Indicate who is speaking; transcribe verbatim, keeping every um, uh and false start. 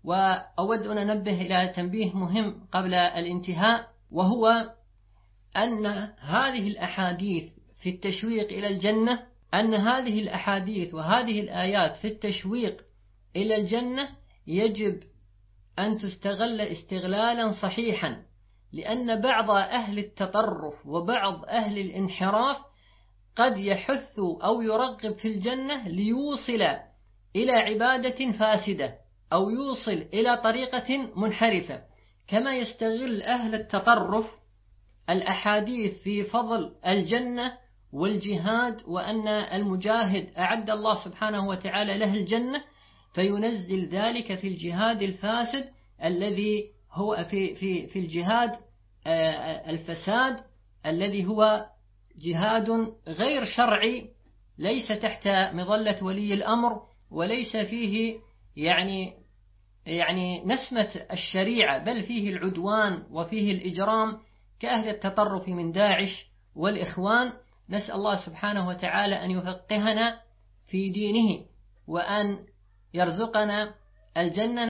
Speaker 1: وأود أن أنبه إلى تنبيه مهم قبل الانتهاء، وهو أن هذه الأحاديث في التشويق إلى الجنة أن هذه الأحاديث وهذه الآيات في التشويق إلى الجنة يجب أن تستغل استغلالا صحيحا، لأن بعض أهل التطرف وبعض أهل الانحراف قد يحث أو يرغب في الجنة ليوصل إلى عبادة فاسدة أو يوصل إلى طريقة منحرفة، كما يستغل أهل التطرف الأحاديث في فضل الجنة والجهاد، وأن المجاهد أعد الله سبحانه وتعالى له الجنة، فينزل ذلك في الجهاد الفاسد الذي هو في في في الجهاد الفساد الذي هو جهاد غير شرعي، ليس تحت مظلة ولي الأمر، وليس فيه يعني يعني نسمة الشريعة، بل فيه العدوان وفيه الإجرام كأهل التطرف من داعش والإخوان. نسأل الله سبحانه وتعالى أن يفقهنا في دينه وأن يرزقنا الجنة.